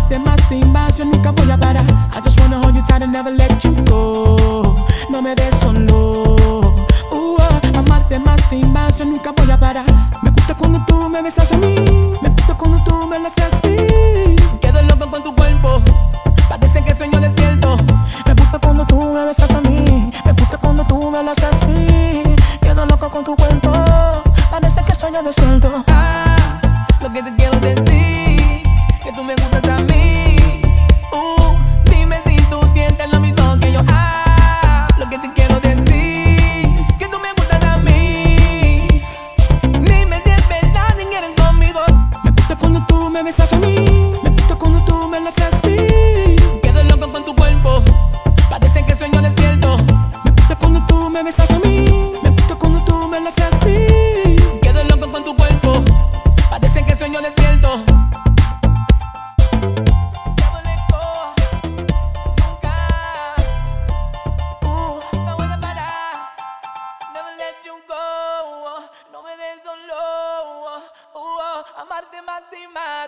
amarte más y más, yo nunca voy a parar. I just wanna hold you tight and never let you go. No me des solo. Amarte más y más, yo nunca voy a parar. Me gusta cuando tú me besas a mí, me gusta cuando tú me lo haces así. Quedo loco con tu cuerpo, parece que sueño despierto. Me gusta cuando tú me besas a mí, me gusta cuando tú me lo haces así. Quedo loco con tu cuerpo, parece que sueño despierto. Lo que te quiero decir, que tú me gustas a mí. Dime si tú sientes lo mismo que yo. Lo que te quiero decir, que tú me gustas a mí. Dime si es verdad y quieres conmigo. Me gusta cuando tú me besas a mí, me gusta cuando tú me lo haces así. Quedo loco con tu cuerpo, parece que sueño despierto. Me gusta cuando tú me besas a mí, me gusta cuando tú me lo haces así. Quedo loco con tu cuerpo, parece que sueño despierto. No me des solo, amarte más y más.